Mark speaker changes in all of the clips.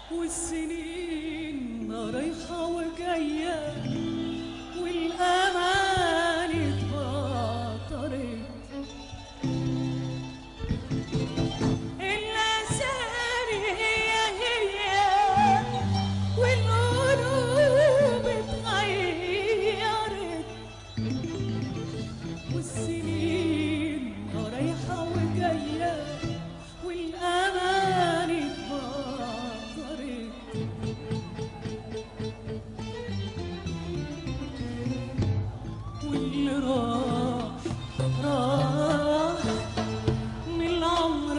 Speaker 1: والسنين رايحة وجاية والأمان اتبطرت، الأسامي هي والقلوب اتغيرت، والسنين رايحة وجاية والأمان اتبطرت، واللي راح راح من العمر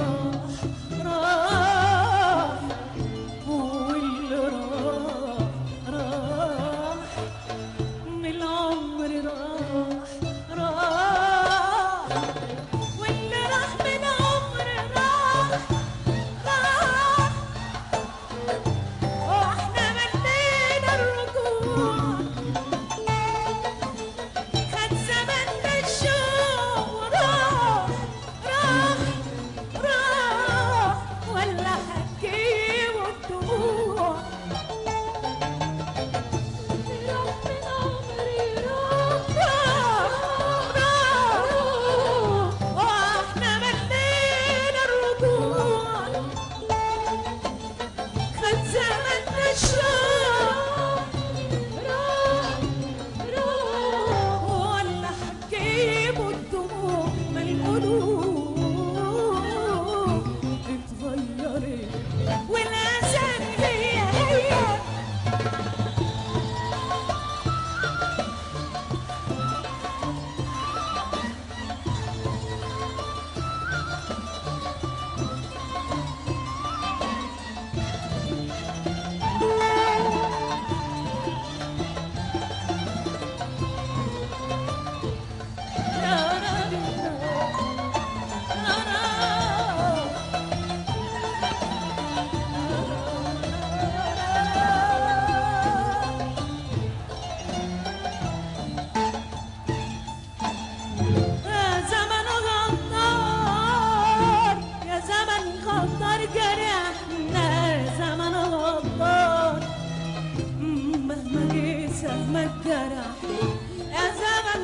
Speaker 1: راح واللي راح من العمر راح واللي راح من العمر راح واحنا ملينا الرجوع، خد زمننا الشوق وراح ولا هتجيبوا الدموع، راح من عمري راح واحنا ملينا الرجوع، خد زمننا الشوق ولا هتجيبوا الدموع، ما القلوب اتغيرت والأسامي هي غدار جرحنا، زمن غدار مهما جه ما الجرح، يا زمن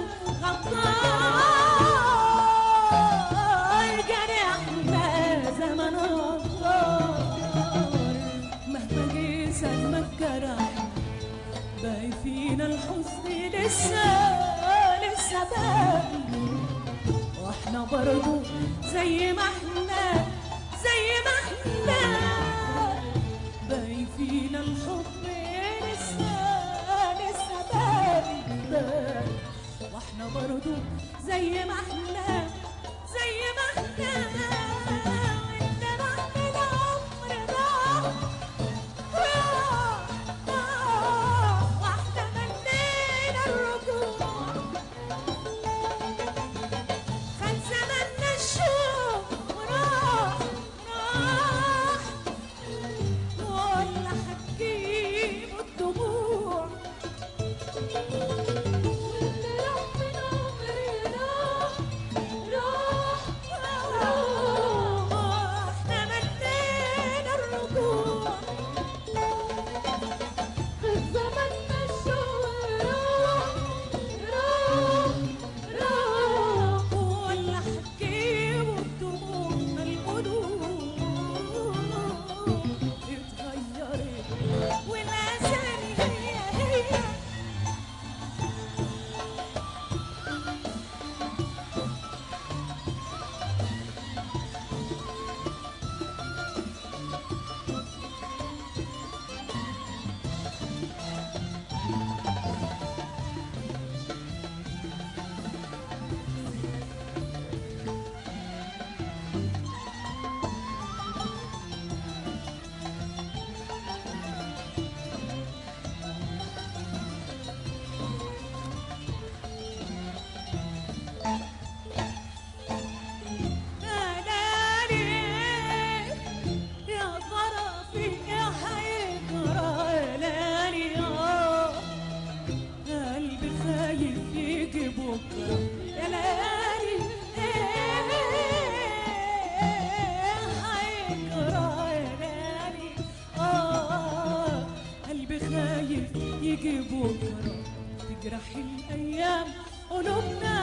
Speaker 1: غدار جرحنا، زمن غدار مهما جه ما الجرح، باقي فينا الحزن لسه باقي، واحنا برضو زي ما احنا باقي فينا الحب لسه باقي، واحنا برضو زي ما احنا وانت راح من العمر راح واحنا ملينا الرجوع، خد زمننا الشوق ويجي بكرة تجرح الأيام قلوبنا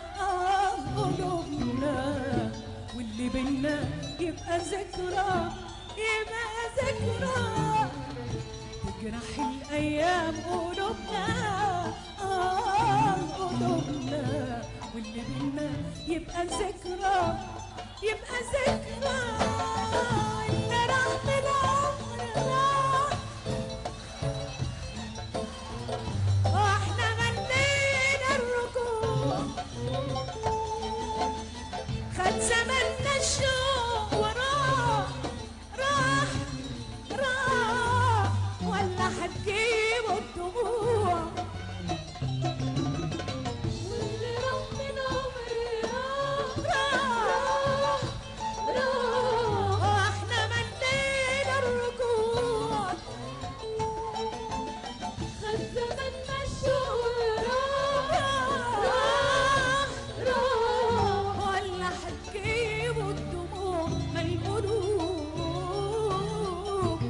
Speaker 1: قلوبنا، واللي بينا يبقى ذكرى يبقى ذكرى. تجرح الأيام قلوبنا قلوبنا، واللي بينا يبقى ذكرى يبقى ذكرى. اللي راح بالعمر راح واحنا غنينا الركوع، خد زماننا الشوق وراح راح راح، ولا هتجيبوا الدموع. واللي راح من عمري راح واحنا ملينا الركوع، خد زماننا الشوق راح ولا هتجيبوا الدموع. ما القلوب